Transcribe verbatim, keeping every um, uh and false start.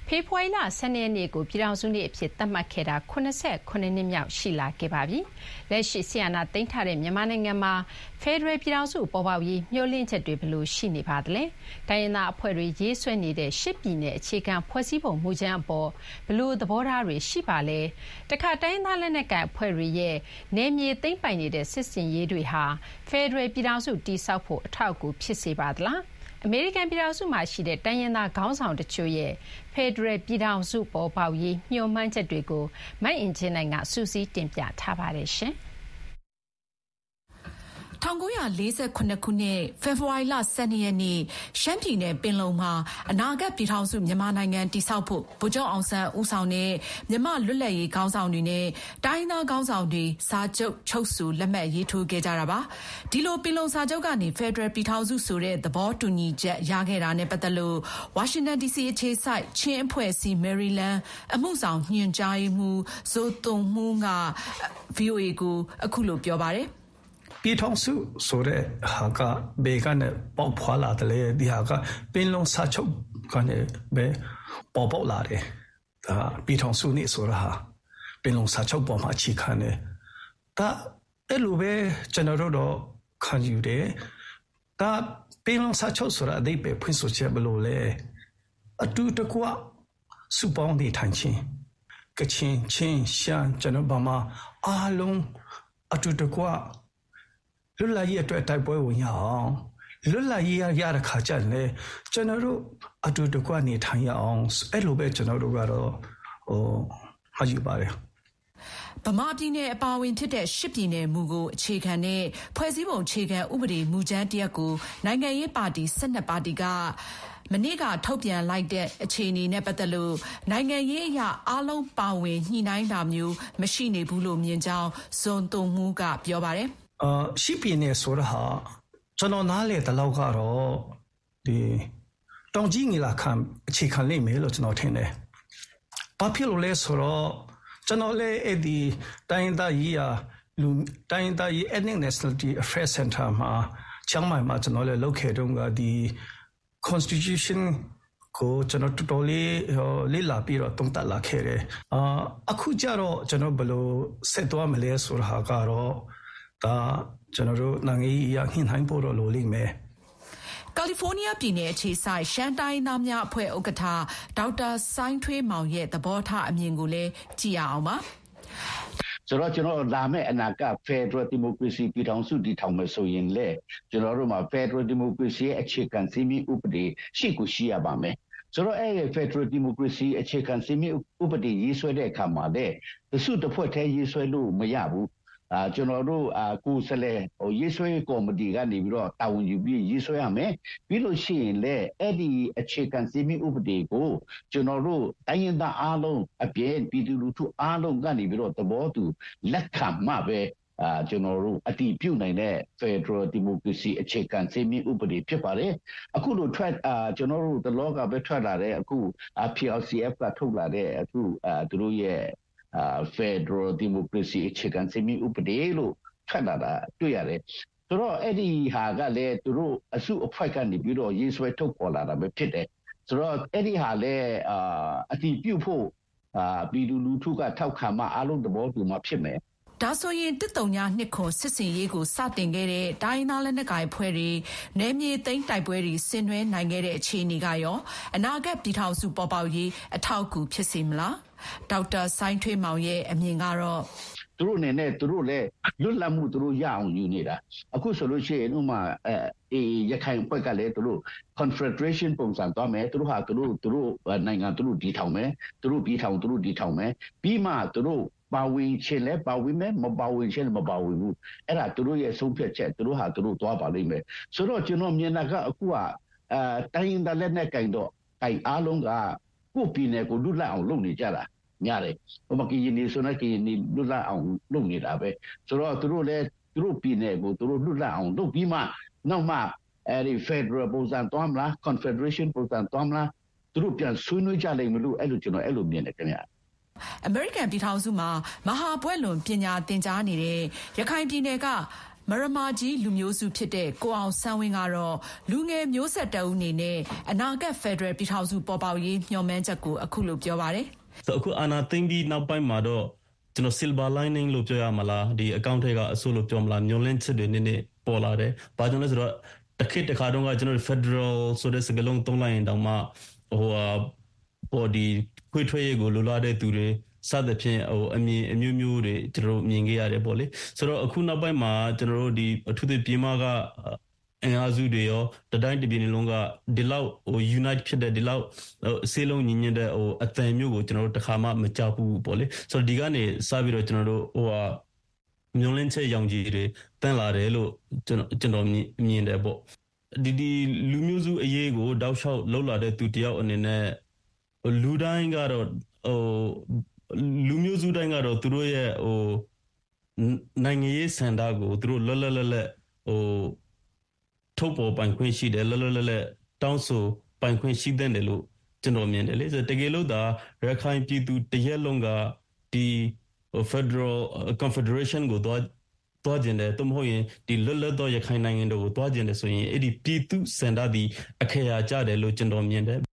ဖေဖော်ဝါရီလဆယ်ရက်နေ့ကိုပြည်ထောင်စုနေ့အဖြစ်သတ်မှတ်ခဲ့တာခုနှစ်နှစ်မြောက်ရှိလာခဲ့ပါပြီ။လက်ရှိဆီယနာသိမ်းထားတဲ့မြန်မာနိုင်ငံမှာဖက်ဒရယ်ပြည်ထောင်စုပေါ်ပေါက်ရေးမျှော်လင့်ချက်တွေဘယ်လိုရှိနေပါသလဲ။တိုင်းရင်းသားအဖွဲ့တွေရေးဆွဲနေတဲ့ရှစ်ပြည်နယ်အခြေခံဖွဲ့စည်းပုံမူကြမ်းအပေါ်ဘယ်လိုသဘောထားတွေရှိပါလဲ။တခါတိုင်းရင်းသားလက်နက်ကိုင်အဖွဲ့တွေရဲ့နယ်မြေသိမ်းပိုင်နေတဲ့စစ်စင်ရေးတွေဟာဖက်ဒရယ်ပြည်ထောင်စုတည်ဆောက်ဖို့အထောက်အကူဖြစ်စေပါသလား။အမေရိကန်ပြည်ထောင်စုမှာရှိတဲ့တိုင်းရင်းသားခေါင်းဆောင်တချို့ရဲ့ဖက်ဒရယ်ပြည်ထောင်စုပေါ်ပေါက်ရေးမျှော်မှန်းချက်တွေကိုမိုက်အင်ဂျင်နိုင်ကစူးစီးတင်ပြထားပါတယ်ရှင်။၁၉၄၇ခုနှစ်ဖေဖော်ဝါရီလ၁၂ရက်နေ့ရှမ်းပြည်နယ်ပင်လုံမှာအနာဂတ်ပြည်ထောင်စုမြန်မာနိုင်ငံတည်ဆောက်ဖို့ဗိုလ်ချုပ်အောင်ဆန်းဦးဆောင်တဲ့မြန်မာလွတ်လပ်ရေးခေါင်းဆောင်တွေနဲ့တိုင်းရင်းသားခေါင်းဆောင်တွေစာချုပ်ချုပ်ဆိုလက်မှတ်ရေးထိုးခဲ့ကြတာပါ။ဒီလိုပင်လုံစာချုပ်ကနေဖက်ဒရယ်ပြည်ထောင်စုဆိုတဲ့သဘောတူညီချက်ရခဲ့တာနဲ့ပတ်သက်လို့ဝါရှင်တန်ဒီစီအခြေစိုက်ချင်းအဖွဲ့အစည်းမယ်ရီလန်းအမှုဆောင်ညွှန်ကြားရေးမှူးဇိုသွန်မှုက ဗွီအိုအေ ကိုအခုလိုပြောပါတယ်။ပြည်ထောင်စုဆိုတဲ့ဟာကဘေကနေပေါက်ဖွာလာတယ်ဒီဟာကပင်လုံစာချုပ်ကနေပဲပေါ်ပေါက်လာတယ်ဒါပြည်ထောင်စုနေ့ဆိုတာဟာပင်လုံစာချုပ်ပေါ်မှာအခြေခံတယ်ဒါအဲ့လိုပဲကျွန်တော်တို့ခံယူတယ်ဒါပင်လုံစာချုပ်ဆိုတာအဓိပ္ပာယ်ဖွင့်ဆိုချက်ဘလို့လဲအတူတကွစုပေါင်းနေထိုင်ခြင်းကချင်ချင်းရှမ်းကျွန်တော်ဘာမှအားလုံးအတူတကွလွတ်လပ်ရေးအတွက်တိုက်ပွဲဝင်ရအောင်လွတ်လပ်ရေးရတဲ့ခါကျရင်ကျွန်တော်တို့အတူတကွနေထိုင်ရအောင်အဲ့လိုပဲကျွန်တော်တို့ကတော့ဟိုဟာယူပါတယ်ဗမာပြည်နယ်အပါအဝင်ဖြစ်တဲ့ရှစ်ပြည်နယ်မူကိုအခြေခံတဲ့ဖွဲ့စည်းပုံအခြေခံဥပဒေမူကြမ်းတရက်ကိုနိုင်ငံရေးပါတီ၁၂ပါတီကမနေ့ကထုတ်ပြန်လိုက်တဲ့အခြေအနေနဲ့ပတ်သက်လို့နိုင်ငံရေးအရာအားလုံးပါဝင်ညှိနှိုင်းတာမျိုးမရှိနေဘူးလို့မြင်ကြောင်းဇွန်သွန်မှုကပြောပါတယ်အာရှိပြင်းနေဆိုတာဟာကျွန်တော်နားလေတလောက်ကတော့ဒီတောင်ကြီးငလာခံအခြေခံလိမ့်မယ်လို့ကျွန်တော်ထင်တယ်။ဘာဖြစ်လို့လဲဆိုတော့ကျွန်တော်လည်းအဲ့ဒီတိုင်းဒေသကြီးရာလူတိုင်းဒေသကြီး Ethnic Nationality Affairs Center မှာချမ်းမိုင်မှာကျွန်တော်လည်းလုပ်ခဲ့တော့ကဒီ Constitution ကိုကျွန်တော်တော်တော်လေးလေးလာပြီးတော့တုံ့တက်လာခဲ့တယ်။အာအခုကျတော့ကျွန်တော်ဘယ်လိုဆက်သွားမလဲဆိုတာကတော့ဒါကျွန်တော်တို့နိုင်ငံရေးအရဟင်ဟိုင်းပေါ်တော့လိုလိမ့်မယ်ကယ်လီဖိုးနီးယားပြည်နယ်အခြေစိုက်ရှမ်းတိုင်းသားများအဖွဲ့ဥက္ကဋ္ဌဒေါက်တာစိုင်းထွေးမောင်ရဲ့သဘောထားအမြင်ကိုလည်းကြည့်ရအောင်ပါဆိုတော့ကျွန်တော်လာမယ့်အနာဂတ် Federal Democracy ပြည်ထောင်စုတည်ထောင်မယ်ဆိုရင်လေကျွန်တော်တို့မှာ Federal Democracy ရဲ့အခြေခံစည်းမျဉ်းဥပဒေရှိကိုရှိရပါမယ်ဆိုတော့အဲ့ဒီ Federal Democracy အခြေခံစည်းမျဉ်းဥပဒေရေးဆွဲတဲ့အခါမှာလေတစုတစ်ဖွဲ့တည်းရေးဆွဲလို့မရဘူးအာကျွန်တော်တို့အာကိုယ်စလဲဟိုရေးဆွဲကော်မတီကနေပြီးတော့တာဝန်ယူပြီးရေးဆွဲရမယ်ပြီးလို့ရှိရင်လည်းအဲ့ဒီအခြေခံစည်းမျဉ်းဥပဒေကိုကျွန်တော်တို့တိုင်းရင်းသားအားလုံးအပြည့်ပြည်သူလူထုအားလုံးကနေပြီးတော့သဘောတူလက်ခံမှပဲအာကျွန်တော်တို့အတည်ပြုနိုင်တဲ့ Federal Democracy အခြေခံစည်းမျဉ်းဥပဒေဖြစ်ပါတယ်အခုလိုထွက်အာကျွန်တော်တို့တလောကပဲထွက်လာတဲ့အခု P L C F ကထုတ်လာတဲ့အခုအာသူတို့ရဲ့Uh, Federal Democracy အခြေခံစည်းမျဉ်းဥပဒေလို့ထွက်လာတာတွေ့ရတယ်။ဆိုတော့အဲ့ဒီဟာကလည်းသူတို့အစုအဖွဲ့ကနေပြီးတော့ရေးဆွဲထုတ်ပေါ်လာတာပဲဖြစ်တယ်။ဆိုတော့အဲ့ဒီဟာလည်းအာအတည်ပြုဖို့အာပြည်သူလူထုကထောက်ခံမှအားလုံးသဘောတူမှဖြစ်မယ်။ဒါဆိုရင်တစ်တုံညာနှစ်ခွန်စစ်စင်ရေးကိုစတင်ခဲ့တဲ့တိုင်းသားလက်နက်ကိုင်ဖွဲ့တွေနယ်မြေသိမ်းတိုက်ပွဲတွေဆင်နွှဲနိုင်ခဲ့တဲ့အခြေအနေကရောအနာဂတ်ပြည်ထောင်စုပေါ်ပေါက်ရေးအထောက်အကူဖြစ်စေမလားဒေါက်တာစိုင်းထွေးမောင်ရဲ့အမြင်ကတော့သူတို့အနေနဲ့သူတို့လည်းလွတ်လပ်မှုသူတို့ရအောင်ယူနေတာအခုဆိုလို့ရှိရင်ဥမာအဲရခိုင်ဘက်ကလည်းသူတို့ Confederation ပုံစံသွားမယ်သူတို့ဟာသူတို့သူတို့နိုင်ငံသူတို့ဒီထောင်မယ်သူတို့ပြည်ထောင်သူတို့ဒီထောင်မယ်ပြီးမှသူတို့ပါဝင်ခြင်းလဲပါဝင်မယ်မပါဝင်ခြင်းမပါဝင်ဘူးအဲ့ဒါသူတို့ရဲ့ဆုံးဖြတ်ချက်သူတို့ဟာသူတို့သွားပါလိမ့်မယ်ဆိုတော့ကျွန်တော်မြင်တာကအခုကအဲတိုင်းရင်းသားလက်နက်ကင်တော့ကင်အားလုံးကကိုယ်ပြည်နယ်ကိုလွတ်လပ်အောင်လုပ်နေကြတာများတယ်ဟိုမှာကရင်နေဆိုတော့ကရင်နေလွတ်လပ်အောင်လုပ်နေတာပဲဆိုတော့သူတို့လည်းသူတို့ပြည်နယ်ကိုသူတို့လွတ်လပ်အောင်လုပ်ပြီးမှနောက်မှအဲဒီ Federal ပုံစံသွားမလား Confederation ပုံစံသွားမလားသူတို့ပြန်ဆွေးနွေးကြလိမ့်မလို့အဲ့လိုကျွန်တော်အဲ့လိုမြင်တယ်ခင်ဗျာအမေရိကန်ပြည်ထောင်စုမှာမဟာဘွဲ့လွန်ပညာသင်ကြားနေတဲ့ရခိုင်ပြည်နယ်ကမရမာကြီးလူမျိုးစုဖြစ်တဲ့ကိုအောင်ဆန်းဝင်းကတော့လူငယ်မျိုးဆက်တအုပ်အနေနဲ့အနာဂတ်ဖက်ဒရယ်ပြည်ထောင်စုပေါ်ပေါက်ရေးမျှော်မှန်းချက်ကိုအခုလိုပြောပါတယ်။အခုအာနာသိမ့်ပြီးနောက်ပိုင်းမှာတော့ကျွန်တော် silver lining လို့ပြောရမလားဒီအကောင့်ထဲကအဆိုးလို့ပြောမလားမျောလင့်ချက်တွေနည်းနည်းပေါ်လာတယ်။ဘာကြောင့်လဲဆိုတော့တစ်ခေတ်တစ်ခါတုန်းကကျွန်တော် federal ဆိုတဲ့စကားလုံးသုံးလိုက်ရင်တောင်မှဟိုပေါ်ဒီခွေထွေးရေးကိုလိုလားတဲ့သူတွေစသဖြင့်ဟိုအမြင်အမျိုးမျိုးတွေကျွန်တော်မြင်ခဲ့ရတယ်ပေါ့လေဆိုတော့အခုနောက်ပိုင်းမှာကျွန်တော်တို့ဒီအထူးသဖြင့်ပြည်မကအင်အားစုတွေရောတတိုင်းတပြည်လုံးကဒီလောက်ဟို unite ဖြစ်တဲ့ဒီလောက်အစည်းလုံးညီညွတ်တဲ့ဟိုအသံမျိုးကိုကျွန်တော်တို့တစ်ခါမှမကြောက်ဘူးပေါ့လေဆိုတော့ဒီကနေစပြီးတော့ကျွန်တော်တို့ဟိုဟာမျိုးလင်းချက်ရောင်ကြီးတွေတန်းလာတယ်လို့ကျွန်တော်ကျွန်တော်မြင်တယ်ပေါ့ဒီဒီလူမျိုးစုအရေးကိုတောက်လျှောက်လှုပ်လာတဲ့သူတယောက်အနေနဲ့လူတိုင်းကတော့ဟိုလူမျိုးစုတိုင်းကတော့သူတို့ရဲ့ဟိုနိုင်ငံရေးစံတာကိုသူတို့လွတ်လွတ်လပ်လပ်ဟိုထုတ်ပေါ်ပိုင်ခွင့်ရှိတယ်လွတ်လွတ်လပ်လပ်တောင်းဆိုပိုင်ခွင့်ရှိတဲ့တယ်လို့ကျွန်တော်မြင်တယ်လေဆိုတကယ်လို့ဒါရခိုင်ပြည်သူတရက်လုံးကဒီ Federal Confederation ကိုတော့တွားကျင်တယ်သူမဟုတ်ရင်ဒီလွတ်လပ်သောရခိုင်နိုင်ငံတို့ကိုတွားကျင်တယ်ဆိုရင်အဲ့ဒီပြည်သူစံတာဒီအခရာကြတယ်လို့ကျွန်တော်မြင်တယ်